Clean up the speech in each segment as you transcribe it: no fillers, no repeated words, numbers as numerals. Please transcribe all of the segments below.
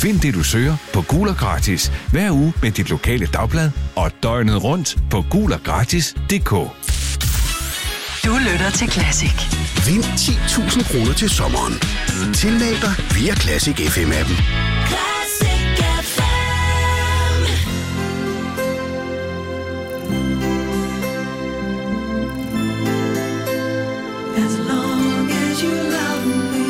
Find det, du søger på Gul og Gratis hver uge med dit lokale dagblad og døgnet rundt på guloggratis.dk. Du lytter til Classic. Vind 10.000 kroner til sommeren. Tilmeld dig via Classic FM-appen. Classic FM. As long as you love me.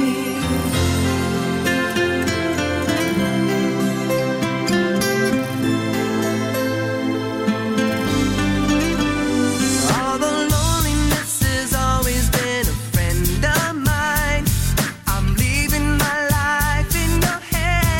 All the loneliness has always been a friend of mine. I'm leaving my life in your hands.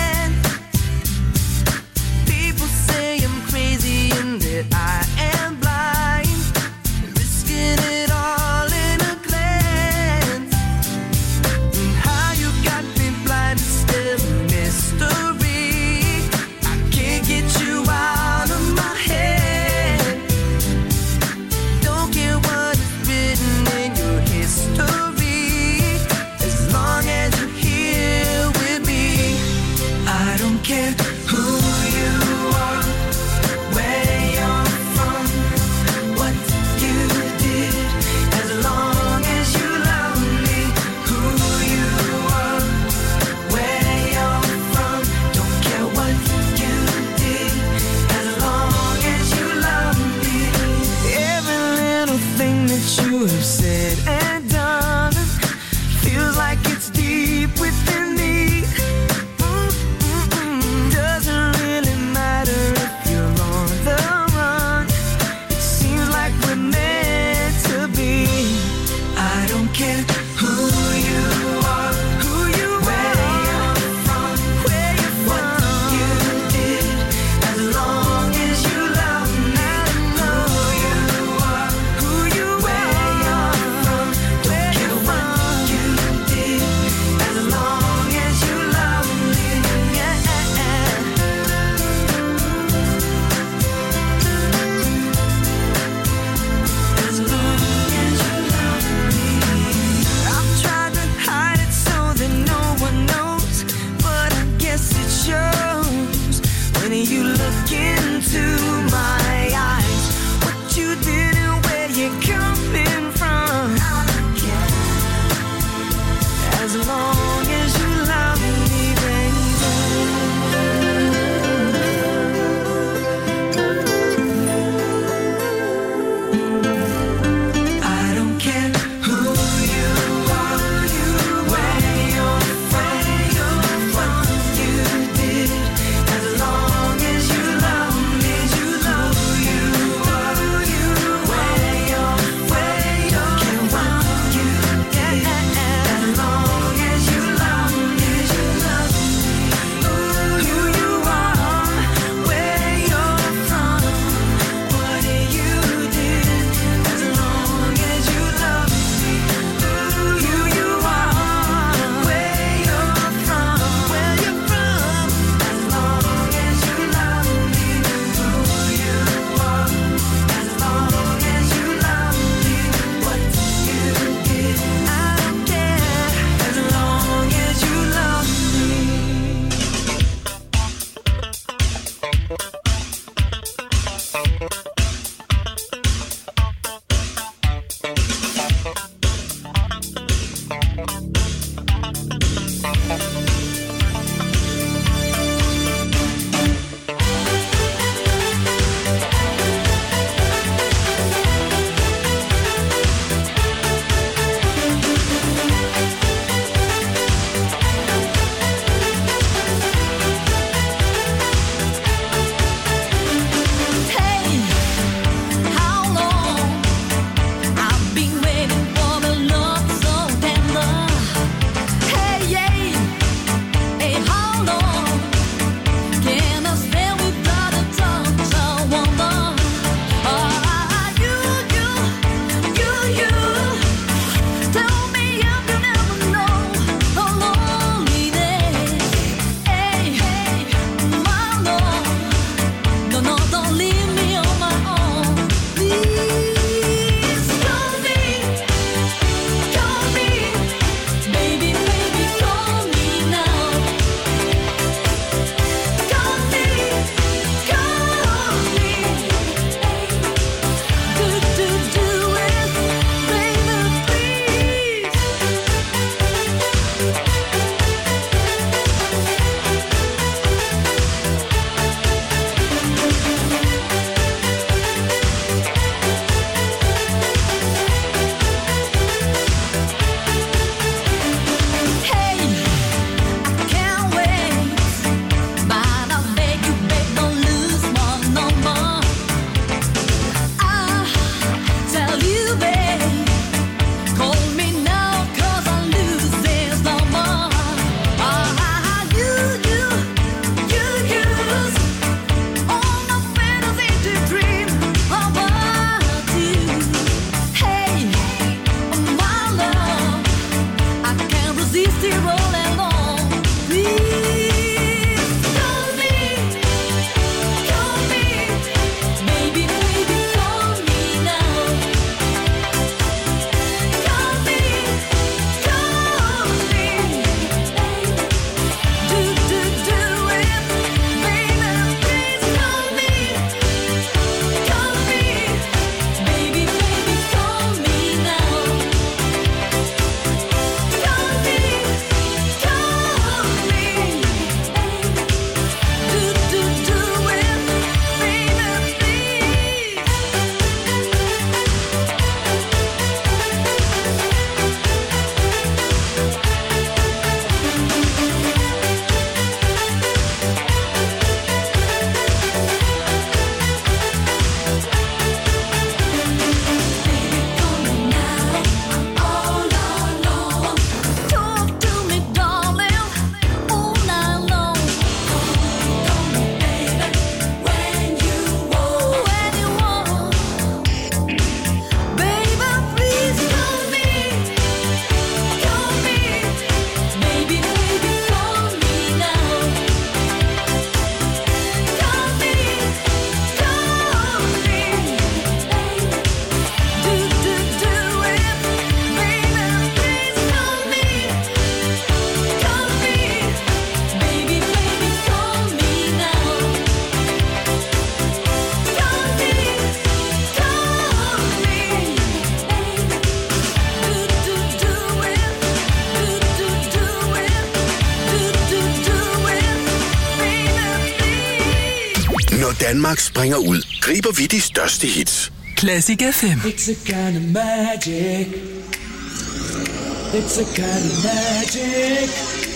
Når Danmark springer ud, griber vi de største hits. Classic FM. It's a kind of magic. It's a kind of magic.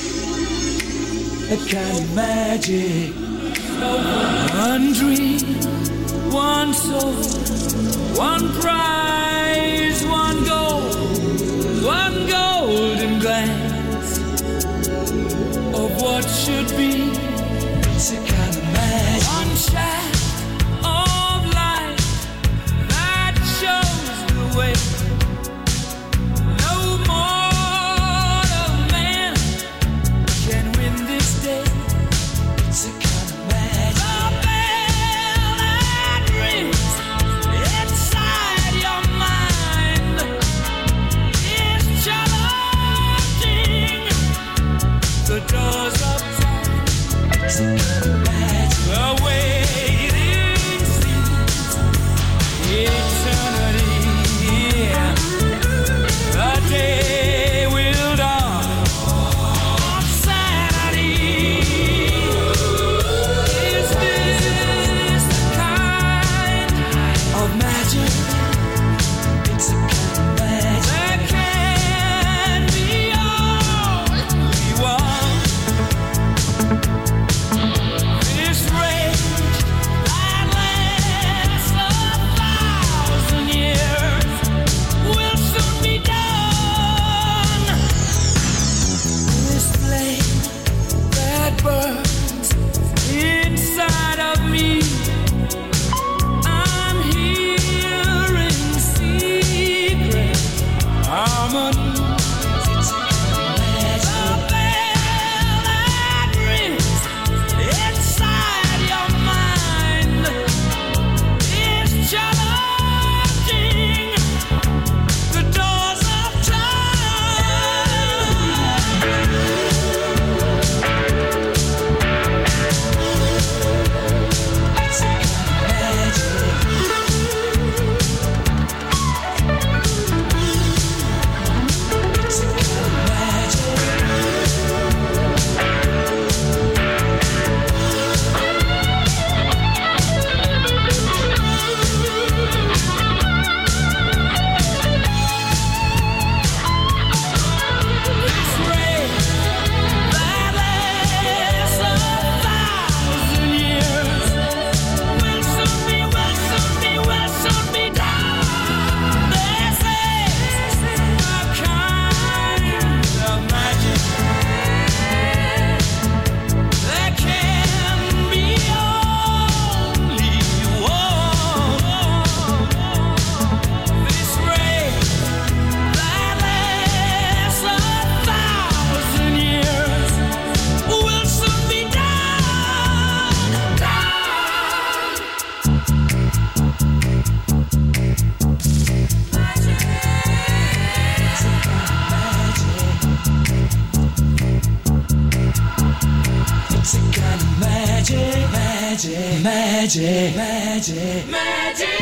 A kind of magic. One dream, one soul, one prize, one golden glance of what should be. It's a kind of magic. One shaft of light that shows the way. No mortal man can win this day. It's a kind of magic. The bell that rings inside your mind is challenging the doors of time. It's a kind of magic. The waiting seems eternity. The day will dawn on Saturday. Is this the kind of magic? It's a kind of magic. There can be only one. This rage that lasts 1,000 years will soon be done. This flame that burns inside of me, I'm hearing secret harmonies. It's a kind of magic. The bell that rings inside your mind is challenging the doors of time. It's a kind of magic. It's a kind of magic. This rain that lasts 1,000 years will soon be done. This is a kind of magic. There can be only one. This rain that lasts 1,000 years will soon be done. It's a kind of magic, magic, magic, magic, magic.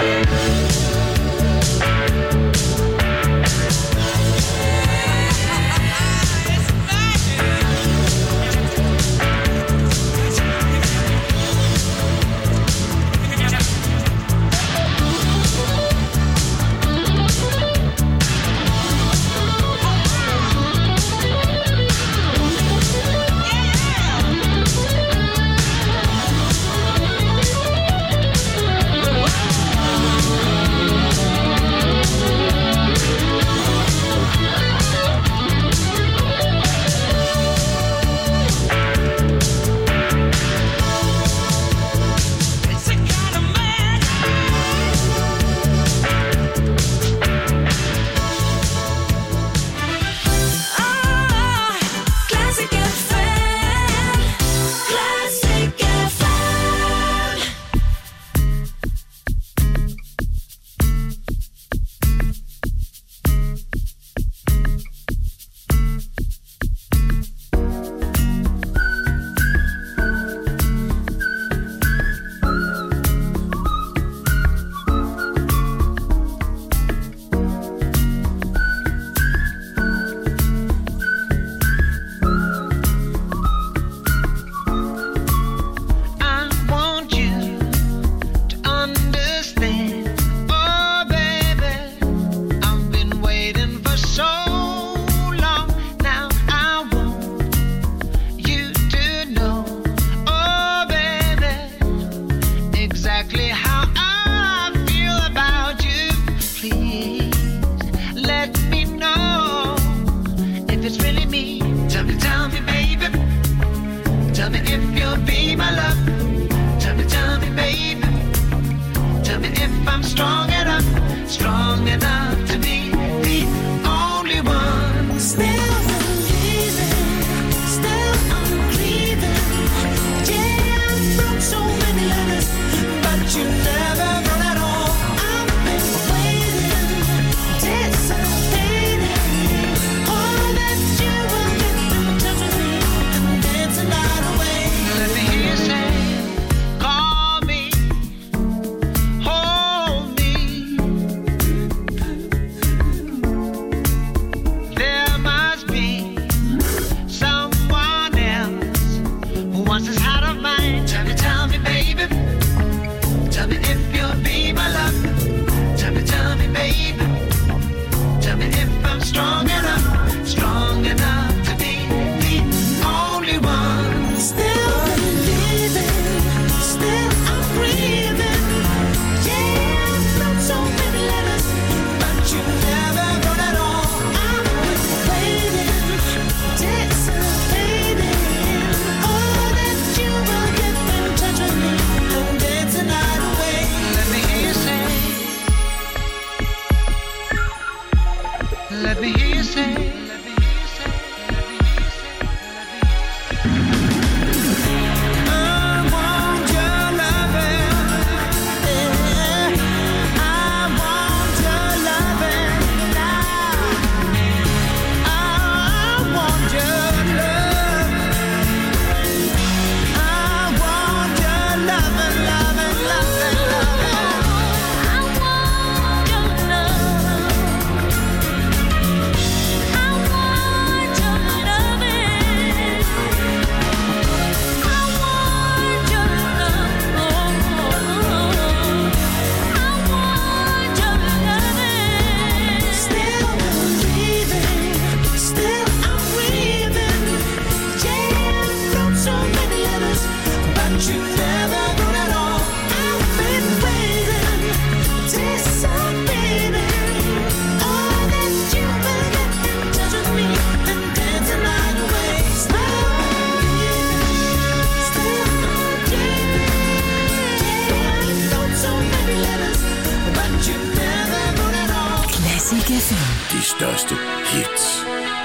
største hits.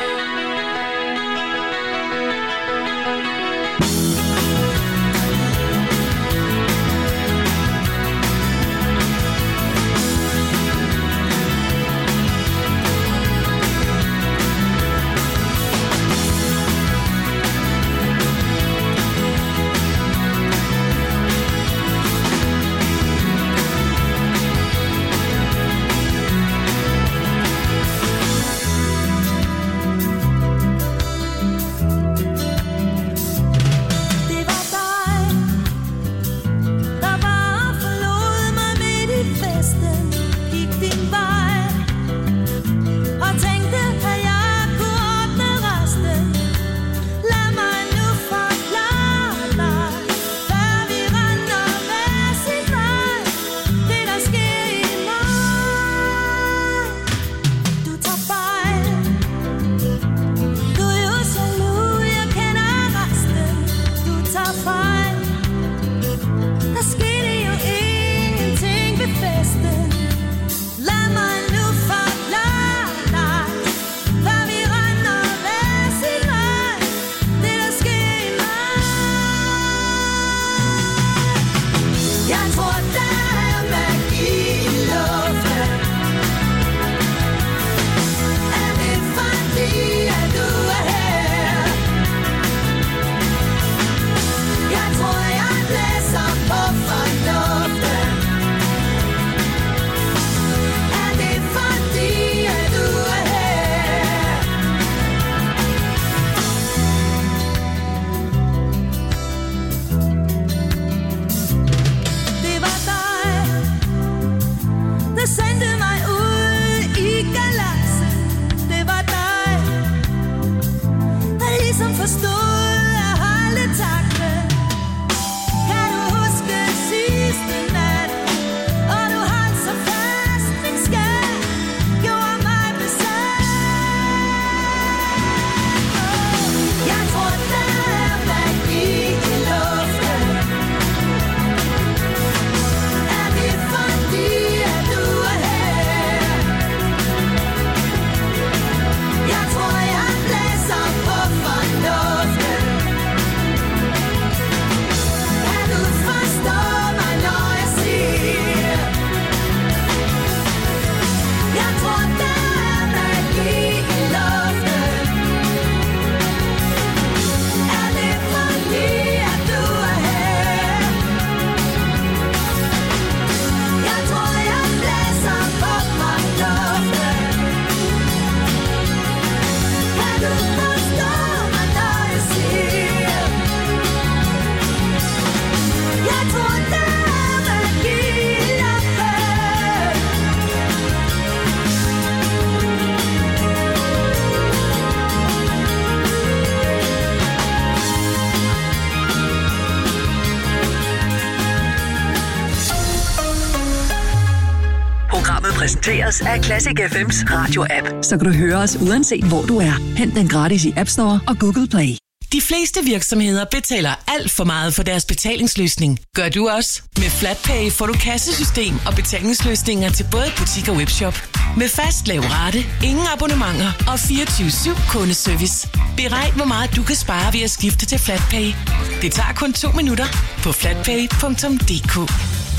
Præsenteres af Classic FM's radio-app, så kan du høre os uanset hvor du er. Hent den gratis i App Store og Google Play. De fleste virksomheder betaler alt for meget for deres betalingsløsning. Gør du også? Med FlatPay får du kassesystem og betalingsløsninger til både butik og webshop. Med fast lav rate, ingen abonnementer og 24/7 kundeservice. Beregn, hvor meget du kan spare ved at skifte til FlatPay. Det tager kun 2 minutter på flatpay.dk.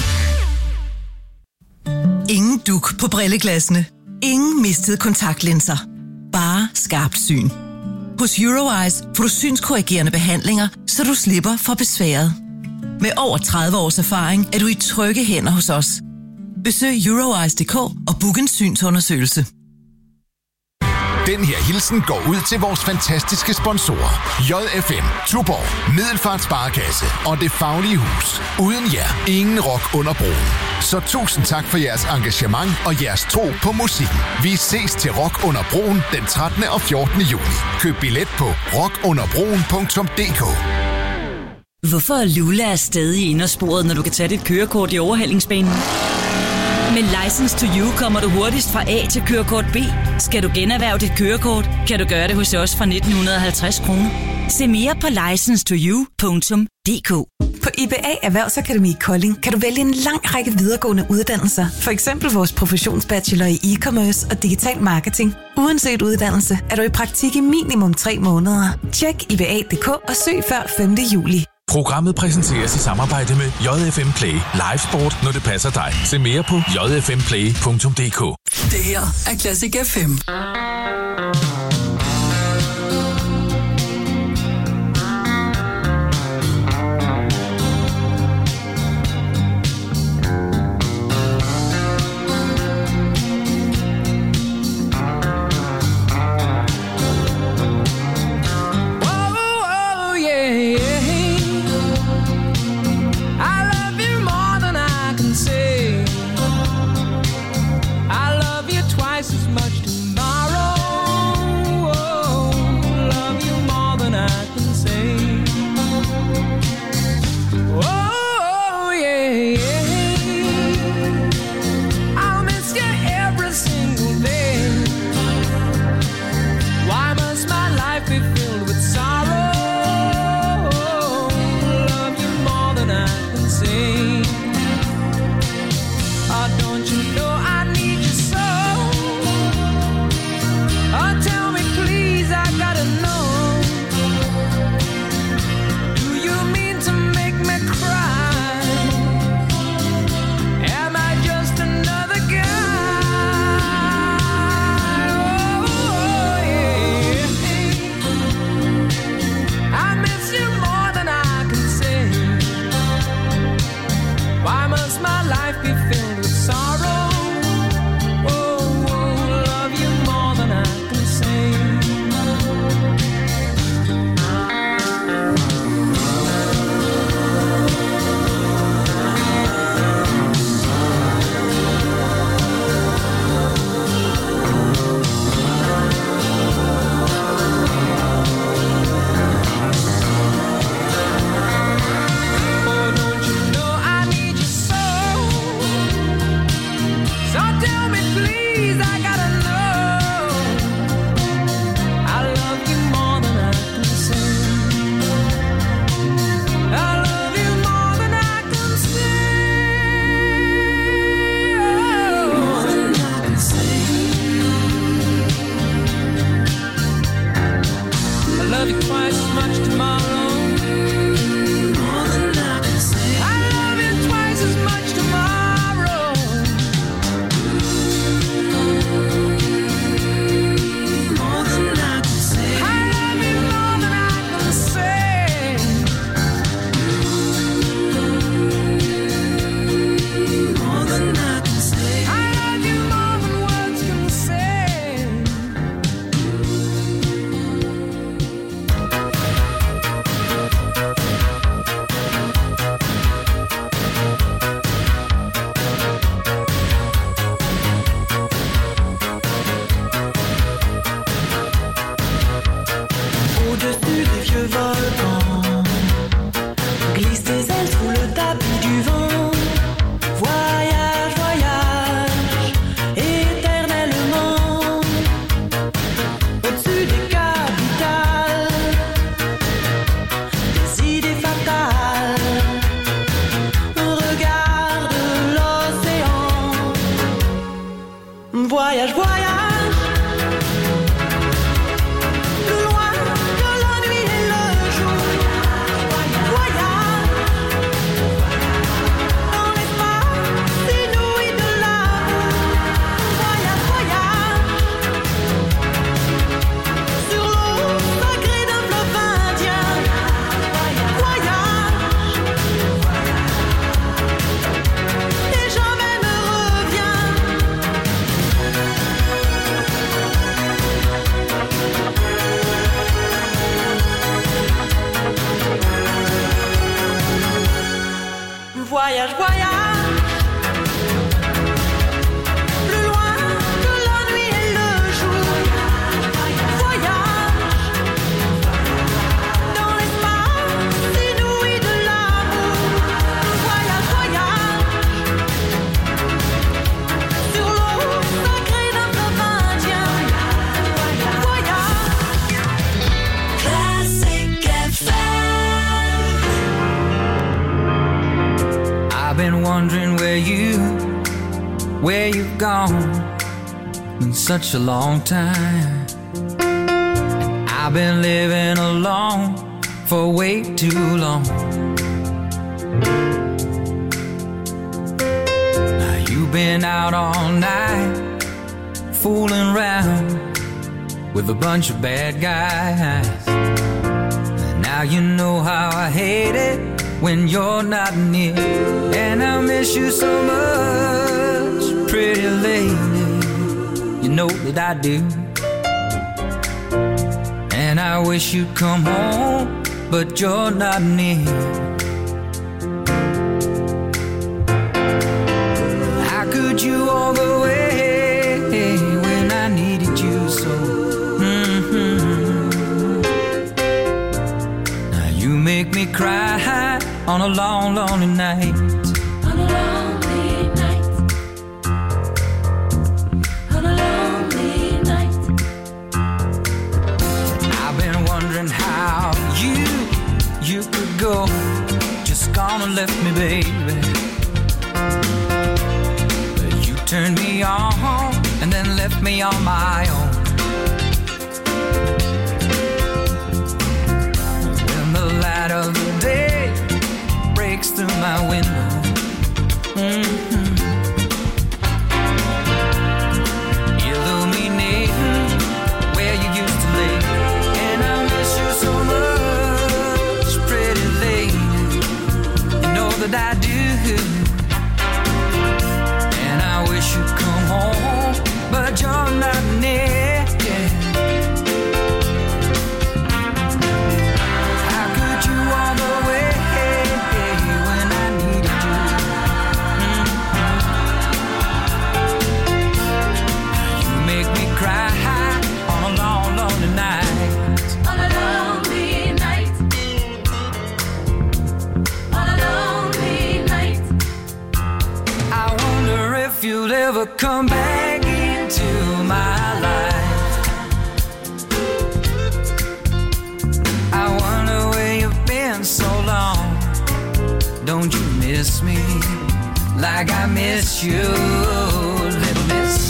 Ingen duk på brilleglassene. Ingen mistede kontaktlinser. Bare skarpt syn. Hos Eurowise får du synskorrigerende behandlinger, så du slipper for besværet. Med over 30 års erfaring er du i trygge hænder hos os. Besøg Eurowise.dk og book en synsundersøgelse. Den her hilsen går ud til vores fantastiske sponsorer. JFM, Tuborg, Middelfart Sparekasse og Det Faglige Hus. Uden jer, ingen rock under broen. Så tusind tak for jeres engagement og jeres tro på musikken. Vi ses til Rock under broen den 13. og 14. juni. Køb billet på rockunderbroen.dk. Hvorfor er Lula stadig i indersporet, når du kan tage dit kørekort i overhalingsbanen? Med License to You kommer du hurtigst fra A til kørekort B. Skal du generhverve dit kørekort, kan du gøre det hos os fra 1950 kroner. Se mere på licensetoyou.dk. På På IBA Erhvervsakademi Kolding kan du vælge en lang række videregående uddannelser. For eksempel vores professionsbachelor i e-commerce og digital marketing. Uanset uddannelse er du i praktik i minimum 3 måneder. Tjek IBA.dk og søg før 5. juli. Programmet præsenteres i samarbejde med JFM Play. Live sport, når det passer dig. Se mere på jfmplay.dk. Det her er Classic FM. been wondering where you've gone in such a long time. I've been living alone for way too long. Now you've been out all night fooling around with a bunch of bad guys. Now you know how I hate it when you're not near. And I miss you so much, pretty lady. You know that I do. And I wish you'd come home, but you're not near. How could you walk away when I needed you so? Now you make me cry on a long, lonely night. On a lonely night. On a lonely night. I've been wondering how you could go, just gone and left me, baby. But you turned me on and then left me on my own. When the light of the day breaks through my window, illuminating where you used to lay. And I miss you so much, pretty lady. You know that I do. And I wish you'd come home, but you're not near. How could you walk away when I needed you? You make me cry on a long, lonely night. On a lonely night. On a lonely night. I wonder if you'll ever come back into my life. I wonder where you've been so long. Don't you miss me like I miss you, little miss?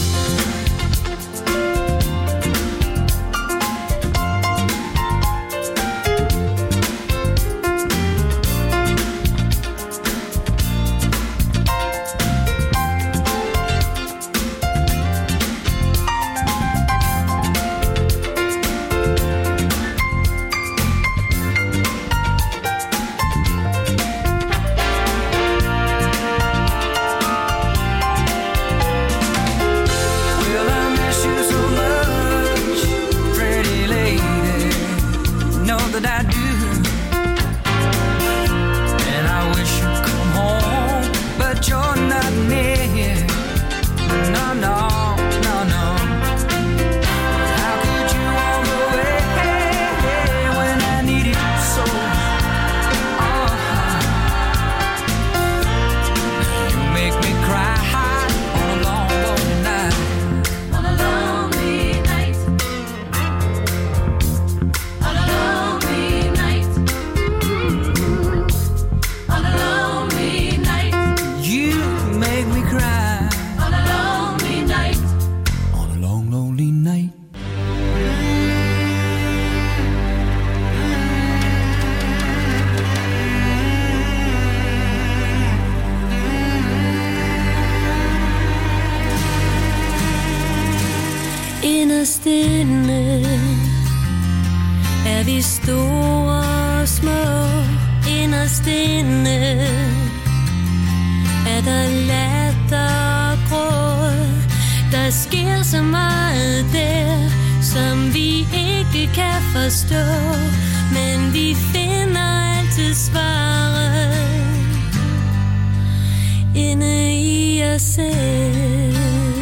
Inderst inde er vi store og små. Inderst inde er der latter og gråd. Der sker så meget der, som vi ikke kan forstå. Men vi finder altid svaret inde i os selv.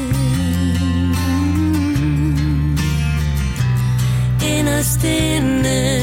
Inderst inde.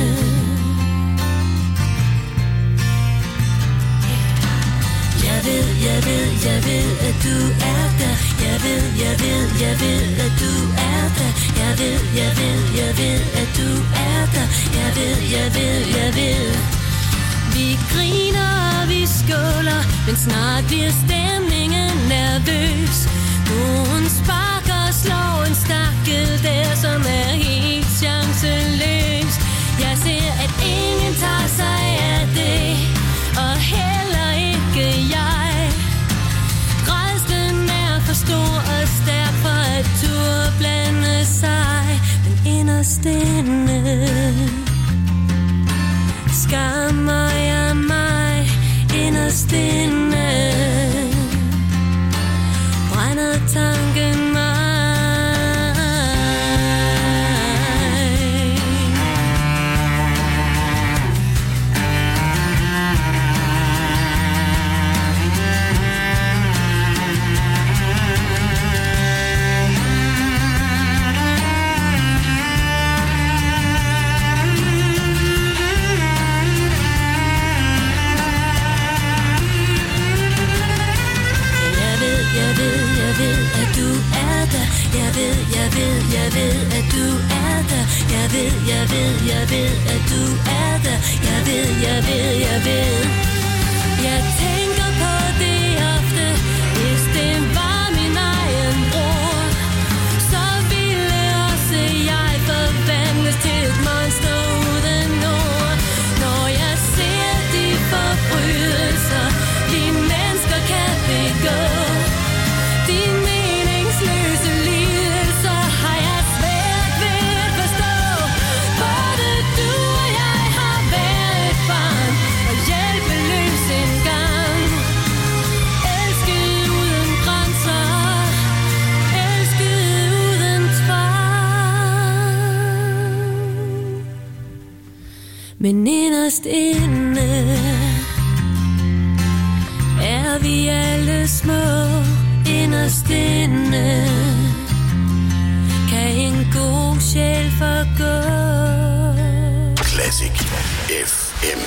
Jeg ved, at du er der. Jeg ved, at du er der. Jeg ved, at du er der. Jeg ved. Vi griner og vi skåler. Men snart bliver stemningen nervøs. Nogen sparker og slår en stakkel der, som er helt chanceløs. Jeg ser, at ingen tager sig af det, og heller ikke jeg. Rædslen er for stor og stærk for at turde blande sig. Men inderst inde skammer jeg mig. Inderst inde brænder tanken mig. Jeg ved, at du er der. Jeg ved, at du er der. Jeg ved. Jeg tænker på det ofte. Hvis det var min egen bror, så ville også jeg forvandles til et monster uden ord. Når jeg ser de forbrydelser, vi mennesker kan begå, de meningsløse lidelser, har jeg svært ved at forstå. Både du og jeg har været barn og hjælpeløs engang. Elsket uden grænser, elsket uden tvang. Men inderst inde er vi alle små. Inderst inde kan en god sjæl forgå. Classic FM.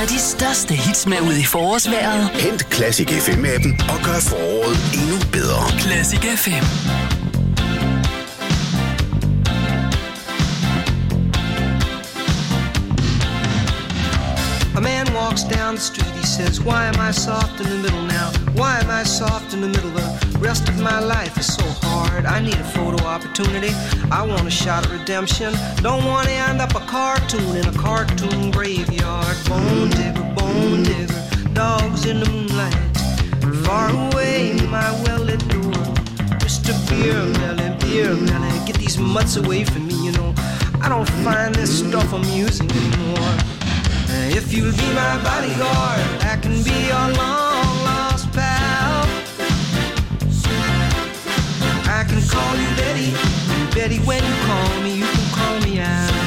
taget de største hits med ud i forårsvejret. Hent Classic FM-appen og gør foråret endnu bedre. Classic FM. A man walks down the street, he says, why am I soft in the middle now? Why am I soft in the middle? The rest of my life is so hard. I need a photo opportunity. I want a shot at redemption. Don't want to end up a cartoon in a cartoon graveyard. Bone digger, dogs in the moonlight. Far away, my well-lit door. Mr. Beer Melly, get these mutts away from me, you know. I don't find this stuff amusing anymore. If you'll be my bodyguard, I can be your long-lost pal. I can call you Betty, and Betty, when you call me, you can call me out.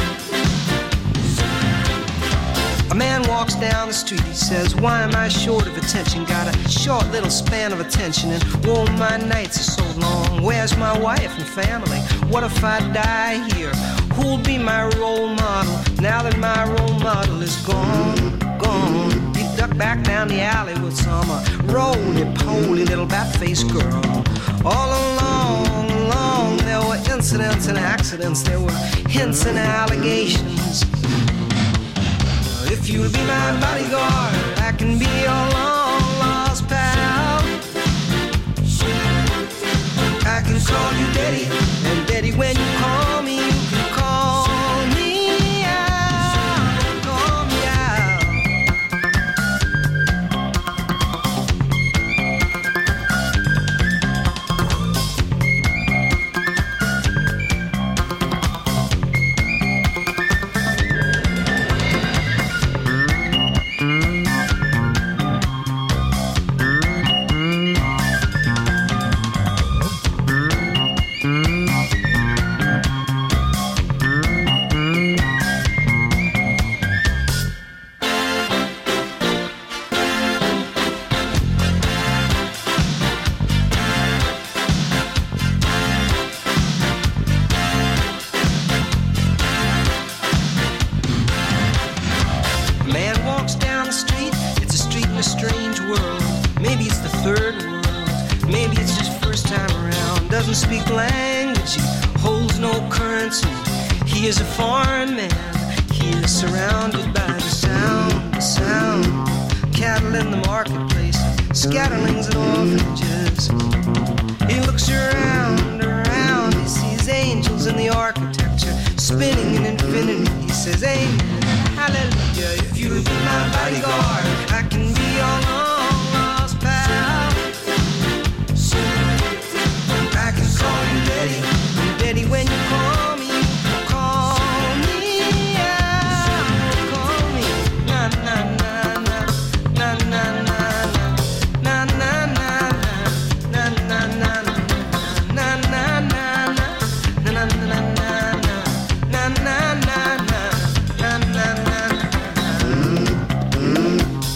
A man walks down the street, he says, why am I short of attention? Got a short little span of attention, and whoa, my nights are so long. Where's my wife and family? What if I die here? Who'll be my role model now that my role model is gone? He ducked back down the alley with some roly-poly little bat-faced girl. All along, there were incidents and accidents. There were hints and allegations. If you'll be my bodyguard, I can be your long-lost pal. I can call you Betty, and Betty, when you call me, you can call me out, call me out. Speak language, he holds no currency. He is a foreign man. He is surrounded by the sound. Cattle in the marketplace, scatterlings and orphanages. He looks around, he sees angels in the architecture, spinning in infinity. He says, amen, hallelujah. If you'll be my bodyguard, I can be your long-lost pal. I can call you Betty, and Betty, when you call me, call me out, call me na na na na na na na na na na na na na na na.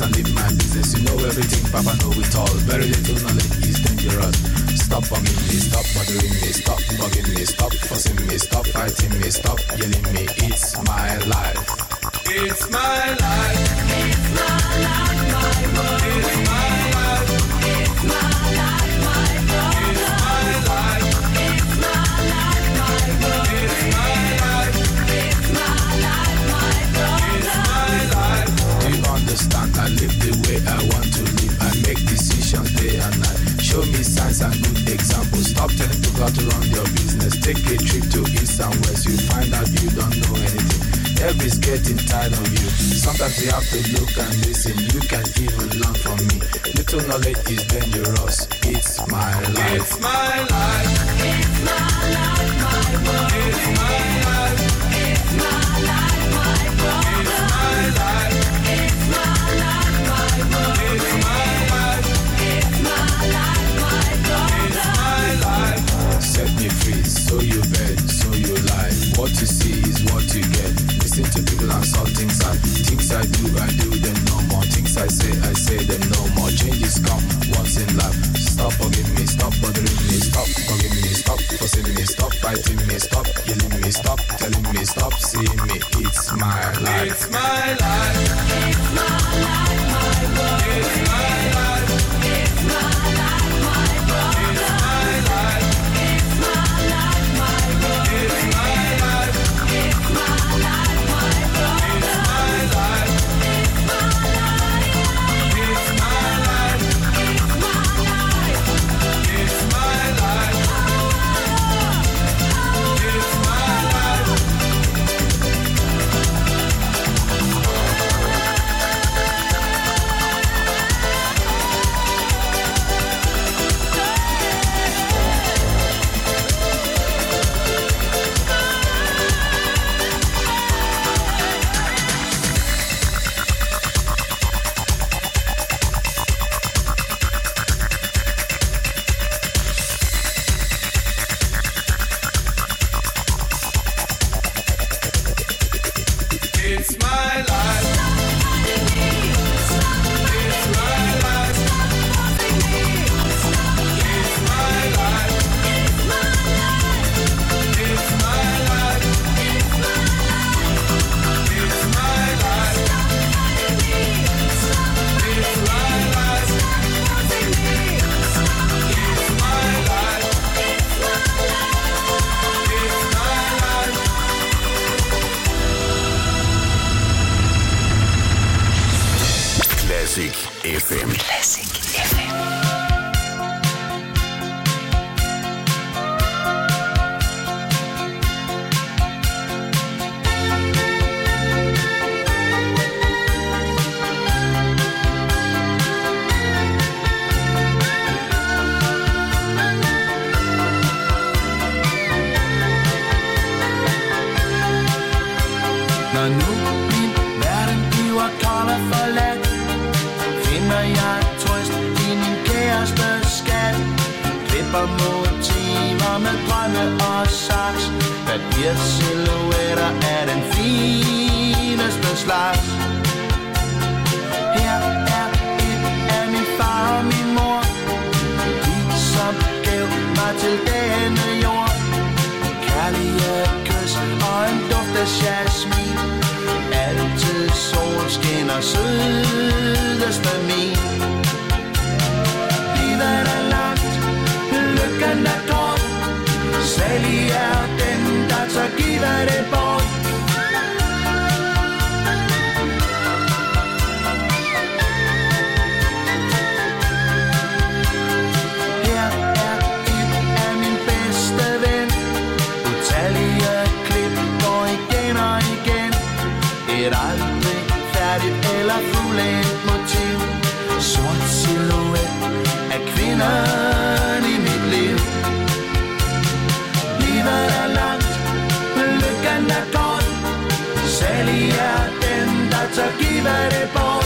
and live my business. You know everything, Papa know it all. Very little knowledge is dangerous. Stop bugging me, stop bothering me, stop bugging me, stop fussing me, stop fighting me, stop yelling me. It's my life. It's my life. It's my life, my world. It's my life. It's my life, my brother. It's my life. It's my life, my world. It's my life. It's my life, my brother. It's my life. Do you understand? I live the way I want to live. I make decisions day and night. Show me signs and good examples. Stop telling people how to run your business. Take a trip to east and west. You find out you don't know anything. Everybody's getting tired of you. Sometimes you have to look and listen. You can even learn from me. Little knowledge is dangerous. It's my life. It's my life. It's my life, my world. It's my life. It's my life, my brother. It's my life. It's my life, my world. It's my life. It's my life, my brother. It's my life. Set me free, so you bet, so you lie. What you see is what you get. Listen to people and saw things I do them no more. Things I say them no more. Changes come once in life. Stop bugging me, stop bothering me, stop bugging me, stop fussing me, stop fighting me, stop yelling me, stop telling me, stop seeing me. It's my life. It's my life. It's my life, my world. It's my life. It's my life, my brother. It's my life. It's my life, my world. It's my life. It's my life, my brother. It's my life. It's my life. It's my life. It's my life. It's my life. It's my life. It's my life. It's my life. It's my life. It's my life. It's my life. It's my life. It's my life. Classic FM. Classic FM. Når nu min verden bliver kold og forladt, finder jeg trøst i min kærestes skat. Klipper motiver med drømme og saks, papirsilhuetter er den fineste slags. Her er et af min far og min mor, de som gav mig til denne jord. Kærlige kys og en duft af jasmin, altid solskin og sødeste min. Livet er langt, lykken er kort, salig er den, der tør give det bort. Her er et af min bedste ven, utallige klip går igen og igen. Et aldrig færdigt eller fuldendt motiv, sort silhuet af kvinden i mit liv. Livet er langt, lykken er kort, salig er den, der tør give det bort.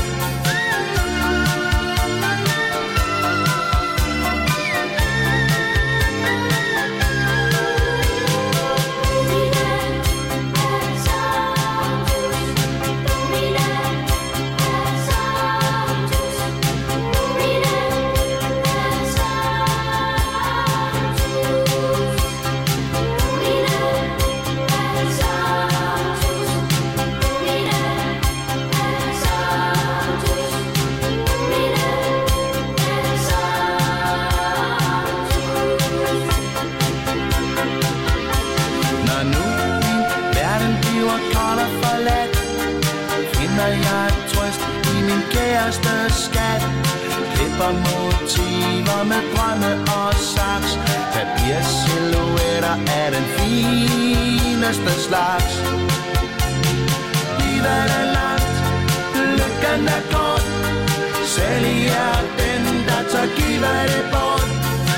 finder jeg trøst i min kæreste skat. Klipper motiver med drømme og saks. Papirsilhuetter er den fineste slags. Livet er langt, lykken er kort. Særlig er den, der tør give det bort.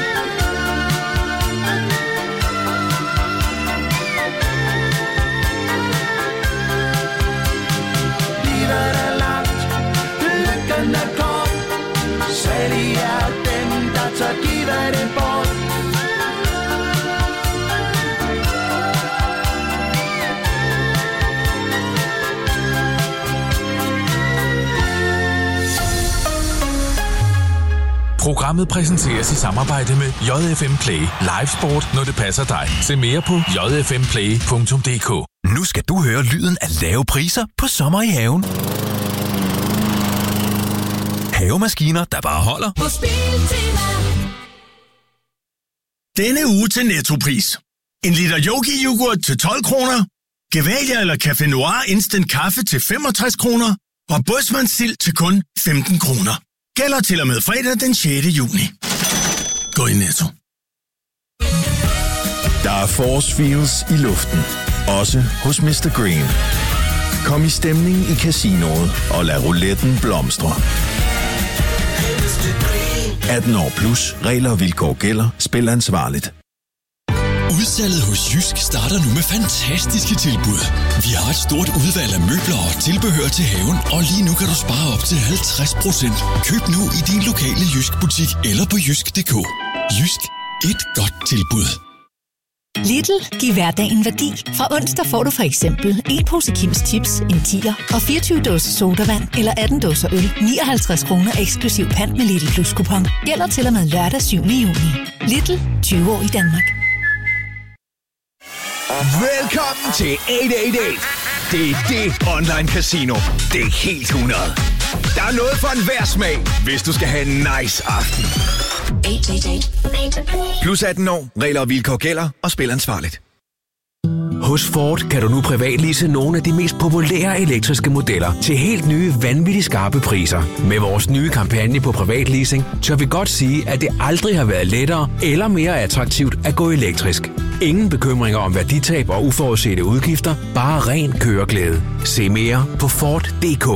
Livet er langt, lykken er kort. Særlig er den, der tør give det bort. Programmet præsenteres i samarbejde med JFM Play. Live sport, når det passer dig. Se mere på jfmplay.dk. Nu skal du høre lyden af lave priser på sommer i haven. Havemaskiner, der bare holder. Denne uge til Nettopris. En liter Yogi-yoghurt til 12 kroner. Gevalia eller Café Noir Instant Kaffe til 65 kroner. Og Bådsmandsild til kun 15 kroner. Gælder til og med fredag den 6. juni. Gå i Netto. Der er force feels i luften. Også hos Mr. Green. Kom i stemning i casinoet og lad rouletten blomstre. 18 år plus. Regler og vilkår gælder. Spil ansvarligt. Udsalget hos Jysk starter nu med fantastiske tilbud. Vi har et stort udvalg af møbler og tilbehør til haven, og lige nu kan du spare op til 50%. Køb nu i din lokale Jysk-butik eller på jysk.dk. Jysk. Et godt tilbud. Lidl. Giv hverdagen værdi. Fra onsdag får du for eksempel en pose Kims Chips, en 10'er og 24 dåser sodavand eller 18 dåser øl. 59 kroner eksklusiv pant med Lidl Plus kupon. Gælder til og med lørdag 7. juni. Lidl. 20 år i Danmark. Velkommen til 888. Det er det online casino. Det er helt 100. Der er noget for enhver smag, hvis du skal have en nice aften. 888. Plus 18 år. Regler og vilkår gælder, og spil ansvarligt. Hos Ford kan du nu privatlease nogle af de mest populære elektriske modeller til helt nye, vanvittigt skarpe priser. Med vores nye kampagne på privatleasing, tør vi godt sige, at det aldrig har været lettere eller mere attraktivt at gå elektrisk. Ingen bekymringer om værditab og uforudsete udgifter, bare ren køreglæde. Se mere på Ford.dk.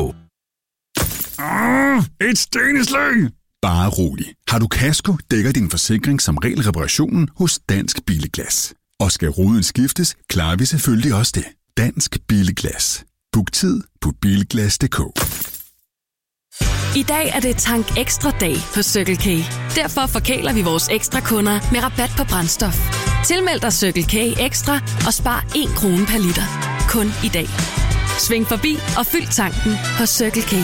Et steneslag! Bare rolig. Har du kasko, dækker din forsikring som regel reparationen hos Dansk Bilglas. Og skal ruden skiftes, klarer vi selvfølgelig også det. Dansk Bilglas. Book tid på bilglas.dk. I dag er det Tank Ekstra dag hos Circle K. Derfor forkæler vi vores ekstra kunder med rabat på brændstof. Tilmeld dig Circle K Ekstra og spar 1 krone per liter. Kun i dag. Sving forbi og fyld tanken hos Circle K.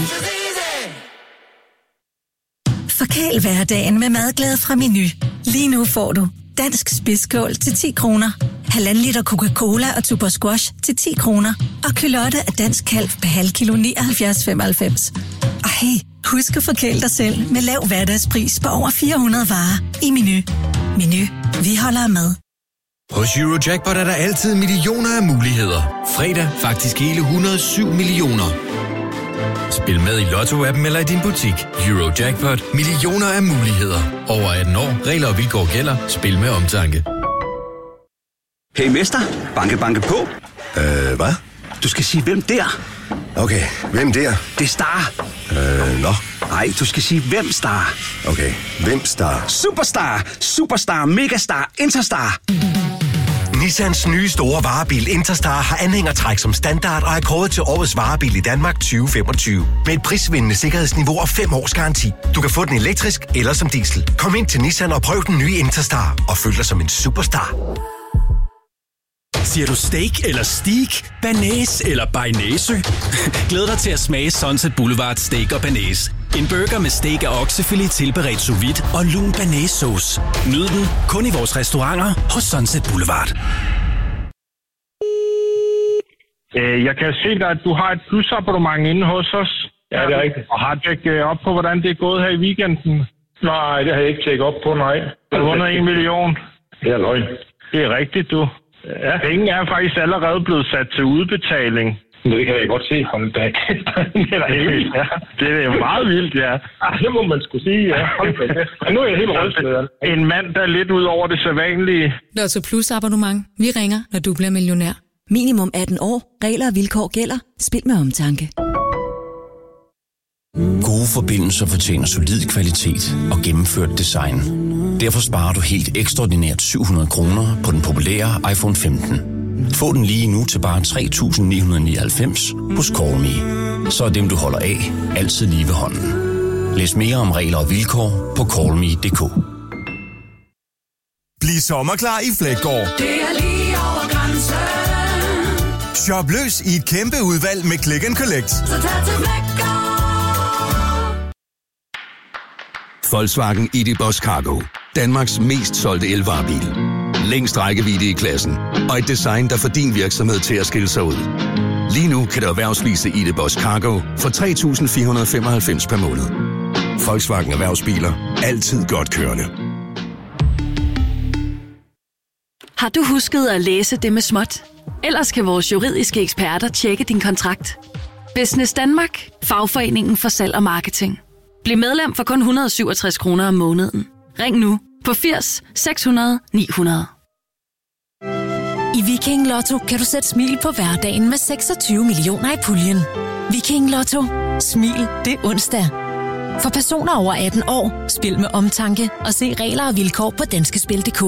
Forkæl hverdagen med madglæde fra Menu. Lige nu får du dansk spidskål til 10 kroner, 1,5 liter Coca-Cola og Tuborg Squash til 10 kroner, og kylotte af dansk kalv per halv kilo 79,95. Og hey, husk at forkæle dig selv med lav hverdagspris på over 400 varer i Menu. Menu. Vi holder af mad. Hos Eurojackpot er der altid millioner af muligheder. Fredag faktisk hele 107 millioner. Spil med i Lotto-appen eller i din butik. Eurojackpot. Millioner af muligheder. Over 18 år. Regler og vilkår gælder. Spil med omtanke. Hey mester, banke banke på. Hvad? Du skal sige, hvem der? Okay, hvem der? Det er Star. Nå. Nej, du skal sige, hvem Star. Okay, hvem Star? Superstar, Superstar, Megastar, Interstar. Nissans nye store varebil Interstar har anhængertræk som standard og er kåret til årets varebil i Danmark 2025. Med et prisvindende sikkerhedsniveau og 5 års garanti. Du kan få den elektrisk eller som diesel. Kom ind til Nissan og prøv den nye Interstar og føl dig som en superstar. Siger du steak eller steak, banæs eller bearnaise? Glæd dig til at smage Sunset Boulevard Steak og Banæs. En burger med steak af oksefilet tilberedt sous vide og lun banæssauce. Nyd den kun i vores restauranter hos Sunset Boulevard. Jeg kan se dig, at du har et plusabonnement inde hos os. Ja, det er rigtigt. Og har tjekket op på, hvordan det er gået her i weekenden? Nej, det har jeg ikke tjekket op på, nej. Du har vundet 1 million. Det er løgn. Det er rigtigt, du. Ja. Penge er faktisk allerede blevet sat til udbetaling. Det kan jeg godt se om dag. Det er da helt vildt, ja. Det er jo meget vildt, ja. Det må man skulle sige, ja. Men nu er jeg helt rystet. En mand, der er lidt ud over det sædvanlige. Lotto Plus abonnement. Vi ringer, når du bliver millionær. Minimum 18 år. Regler og vilkår gælder. Spil med omtanke. Gode forbindelser fortjener solid kvalitet og gennemført design. Derfor sparer du helt ekstraordinært 700 kroner på den populære iPhone 15. Få den lige nu til bare 3.999 hos Callme. Så er dem, du holder af, altid lige ved hånden. Læs mere om regler og vilkår på callme.dk. Bliv sommerklar i Fleggaard. Det er lige over grænsen. Shop løs i et kæmpe udvalg med Click & Collect. Så tag til Fleggaard. Volkswagen ID.Buzz Cargo. Danmarks mest solgte elvarebil. Længst rækkevidde i klassen. Og et design, der får din virksomhed til at skille sig ud. Lige nu kan du erhvervsvise ID.Buzz Cargo for 3.495 per måned. Volkswagen Erhvervsbiler. Altid godt kørende. Har du husket at læse det med småt? Ellers kan vores juridiske eksperter tjekke din kontrakt. Business Danmark. Fagforeningen for salg og marketing. Bliv medlem for kun 167 kroner om måneden. Ring nu på 80 600 900. I Viking Lotto kan du sætte smil på hverdagen med 26 millioner i puljen. Viking Lotto. Smil det er onsdag. For personer over 18 år, spil med omtanke og se regler og vilkår på danskespil.dk.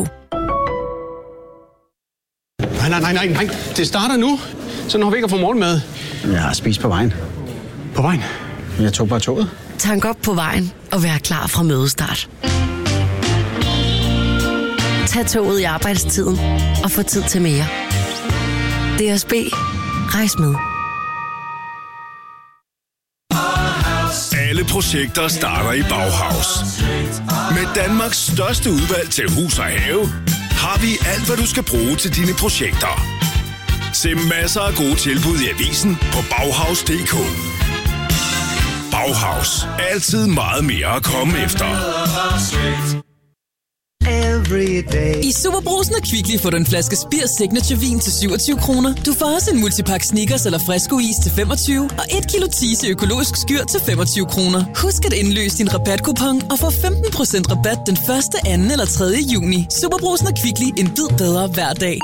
Nej. Det starter nu. Så når vi ikke har fået morgenmad. Jeg har spist på vejen. På vejen? Jeg tog bare toget. Tank op på vejen og vær klar fra mødestart. Tag toget i arbejdstiden og få tid til mere. DSB. Rejs med. Alle projekter starter i Bauhaus. Med Danmarks største udvalg til hus og have, har vi alt, hvad du skal bruge til dine projekter. Se masser af gode tilbud i avisen på Bauhaus.dk. Bauhaus. Altid meget mere at komme efter. I Superbrugsen og Kvickly får du en flaske Spirs Signature Vin til 27 kroner. Du får også en multipakke Snickers eller Fresco-is til 25 og 1 kilo Tise økologisk skyr til 25 kroner. Husk at indløse din rabatkupon og få 15% rabat den 1., 2. eller 3. juni. Superbrugsen og Kvickly. En bid bedre hver dag.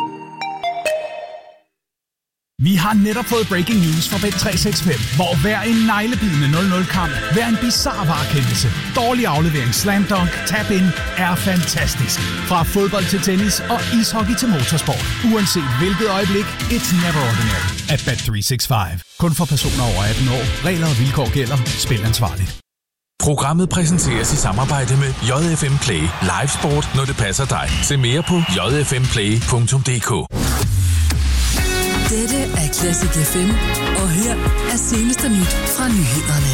Vi har netop fået breaking news fra Bet365, hvor hver en neglebidende 0-0-kamp, hver en bizarre varekendelse, dårlig aflevering, slam dunk, tap-in er fantastisk. Fra fodbold til tennis og ishockey til motorsport. Uanset hvilket øjeblik, it's never ordinary at Bet365. Kun for personer over 18 år. Regler og vilkår gælder. Spil ansvarligt. Programmet præsenteres i samarbejde med JFM Play. Live sport, når det passer dig. Se mere på jfmplay.dk. Dette er Classic FM, og her er seneste nyt fra nyhederne.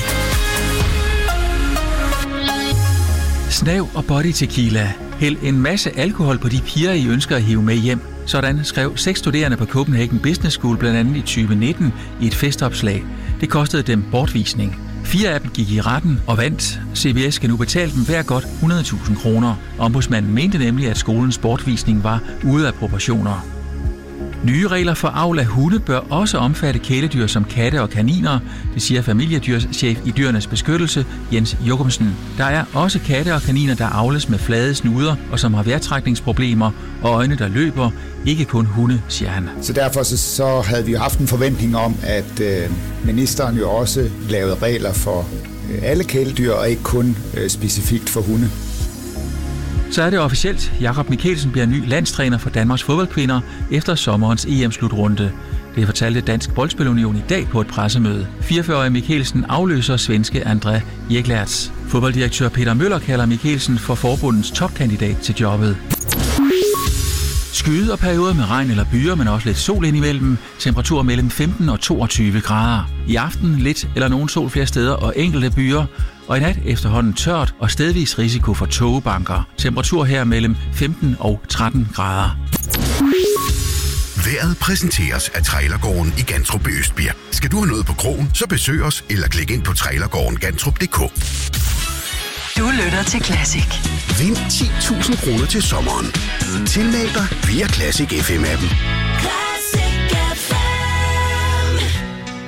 Snav og body tequila. Hæld en masse alkohol på de piger, I ønsker at hive med hjem. Sådan skrev 6 studerende på Copenhagen Business School blandt andet i 2019 i et festopslag. Det kostede dem bortvisning. 4 af dem gik i retten og vandt. CBS skal nu betale dem hver godt 100.000 kroner. Ombudsmanden mente nemlig, at skolens bortvisning var ude af proportioner. Nye regler for avl af hunde bør også omfatte kæledyr som katte og kaniner, det siger familiedyrschef i Dyrenes Beskyttelse, Jens Jokumsen. Der er også katte og kaniner, der avles med flade snuder og som har vejrtrækningsproblemer og øjne, der løber. Ikke kun hunde, siger han. Så derfor så havde vi haft en forventning om, at ministeren jo også lavede regler for alle kæledyr og ikke kun specifikt for hunde. Så er det officielt. Jakob Mikkelsen bliver ny landstræner for Danmarks fodboldkvinder efter sommerens EM-slutrunde. Det fortalte Dansk Boldspilunion i dag på et pressemøde. 44-årige Mikkelsen afløser svenske André Jeklertz. Fodbolddirektør Peter Møller kalder Mikkelsen for forbundets topkandidat til jobbet. Skyde og perioder med regn eller byer, men også lidt sol indimellem. Temperaturer mellem 15 og 22 grader. I aften lidt eller nogen sol flere steder og enkelte byer. Og i nat efterhånden tørt og stedvis risiko for tågebanker. Temperatur her mellem 15 og 13 grader. Vejret præsenteres af Trailergården i Gantrup i Østbirk. Skal du have noget på krogen, så besøg os eller klik ind på trailergårdengantrup.dk. Du lytter til Classic. Vind 10.000 kroner til sommeren. Tilmeld dig via Classic FM-appen. Classic FM.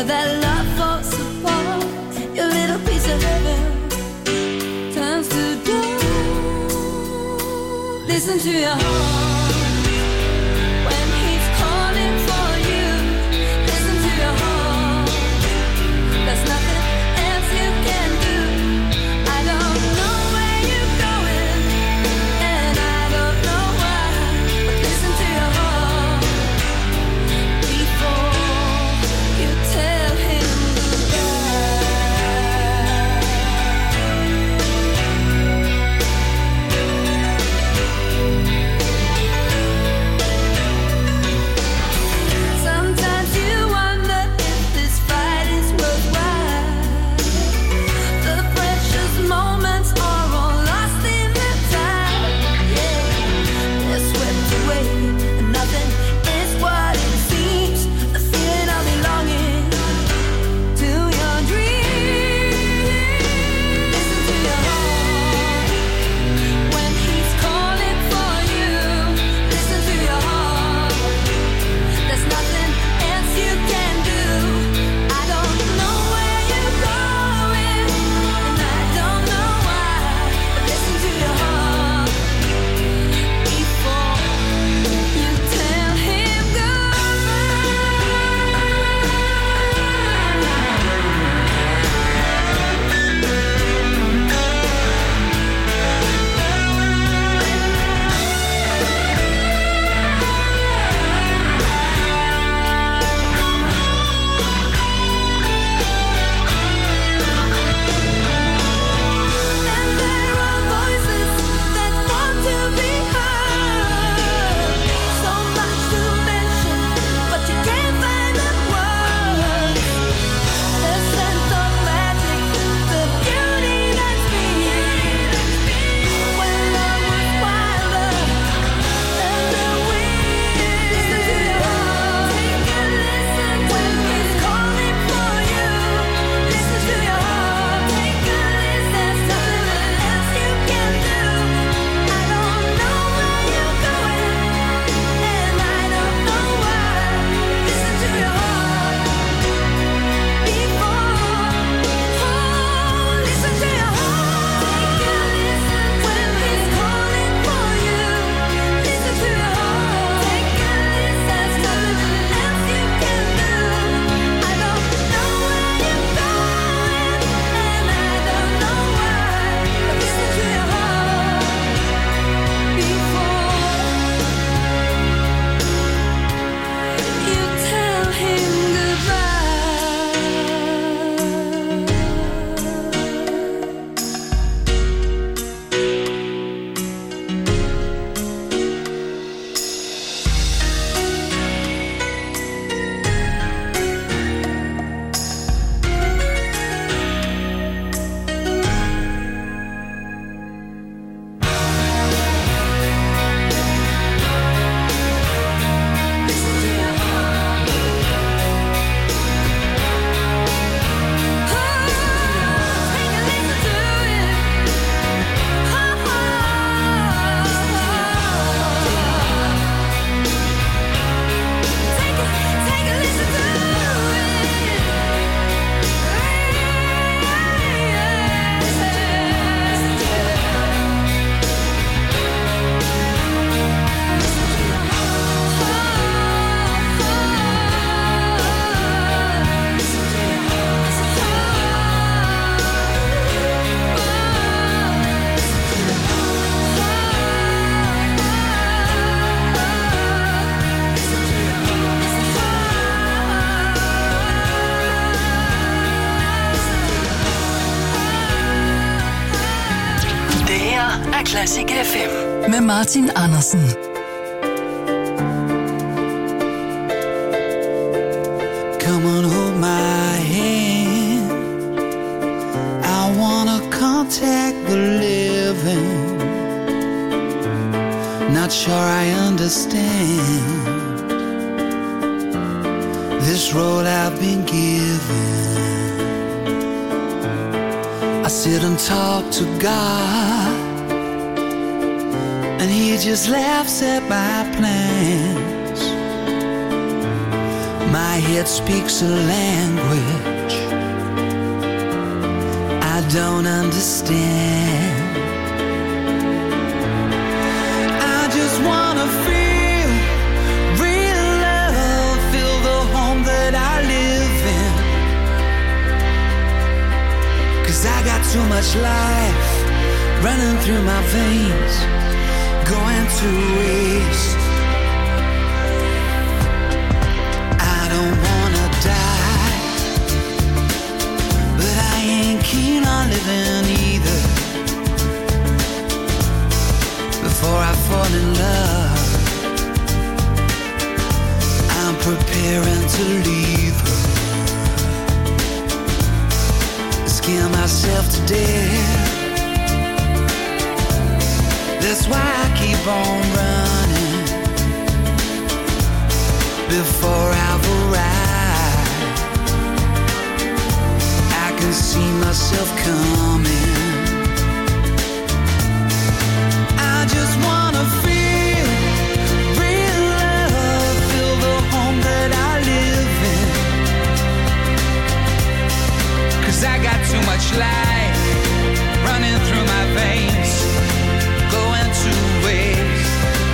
but that love falls apart. Your little piece of heaven turns to dust. Listen to your heart when he's calling for you. Listen to your heart. There's nothing else you can do. I don't know where you're going, and I don't know why, but listen to your heart before you tell him sometimes you wonder if this fight is worthwhile. The precious moments are all lost in the tide. Yeah, they're swept away, and nothing is what it seems. The feeling of belonging to your dreams. Listen to your heart when he's calling for you. Listen to your heart. There's nothing else you can do. I don't know where you're going, and I don't know why, but listen to your heart before you tell him And there are voices that want to be heard. So much to mention, but you can't find the words. The sense of magic, the beauty that's been when love was wilder than the wind. Listen to your heart. Take a listen when he's calling for you. Listen to your heart. Take a listen. There's nothing else you can do. I don't know where you're going, and I don't know why. Listen to your heart before. Oh, listen to your heart. Take a listen when he's calling for you. Listen to your heart. Take a listen. There's nothing else you can do. I don't know where you're going, and I don't know why. But listen to your heart before you tell him Classic FM med Martin Andersen. Come on, hold my hand. I wanna contact the living. Not sure I understand this road I've been given. I sit and talk to God, and He just laughs at my plans. My head speaks a language I don't understand. I just wanna feel real love, feel the home that I live in. 'Cause I got too much life running through my veins, going to waste. I don't wanna die, but I ain't keen on living either. Before I fall in love, I'm preparing to leave her. Scare myself to death. That's why I keep on running before I've arrived. I can see myself coming. I just wanna feel real love, feel the home that I live in. 'Cause I got too much life running through my veins, going to waste.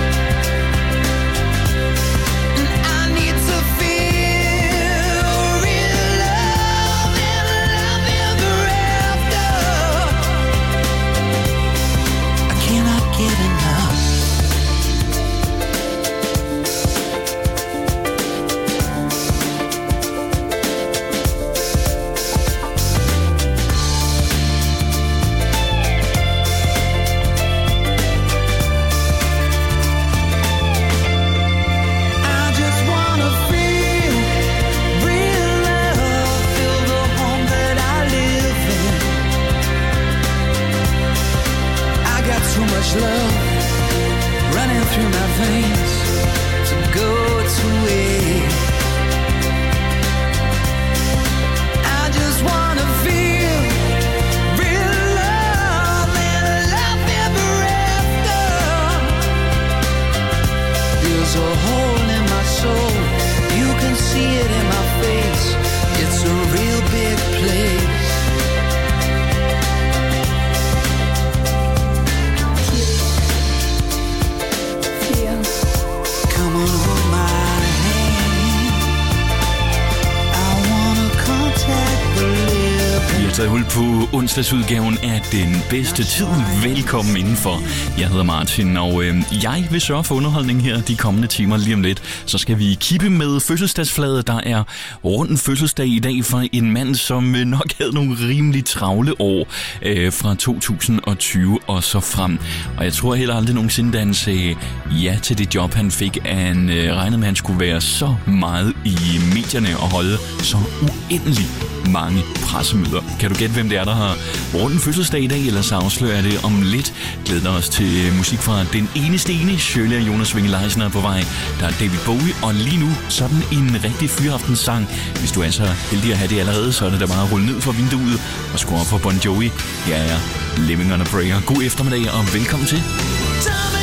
And I need to feel real love and love ever after. I cannot get enough. Love running through my veins to go to waste. I just wanna feel real love and love ever after. There's a hole in my soul, you can see it in my face. It's a real big place. Vi har taget hul på onsdagsudgaven af Den Bedste Tid. Velkommen indenfor. Jeg hedder Martin, og jeg vil sørge for underholdning her de kommende timer. Lige om lidt, så skal vi kippe med fødselsdagsflaget. Der er rundt fødselsdag i dag for en mand, som nok havde nogle rimelig travle år fra 2020 og så frem. Og jeg tror heller aldrig nogensinde, da han sagde ja til det job, han fik, han regnede med, at han skulle være så meget i medierne og holde så uendelig mange pressemøder. Kan du gætte, hvem det er, der har rundt fødselsdag i dag, eller så afslører jeg det om lidt. Glæder os til musik fra den eneste ene. Shirley og Jonas Winge-Leisen er på vej. Der er David Bowie, og lige nu sådan en rigtig fyraftensang. Hvis du er så heldig at have det allerede, så er det da bare at rulle ned fra vinduet og skrue op for Bon Jovi. Her er Living on a Prayer. God eftermiddag og velkommen til.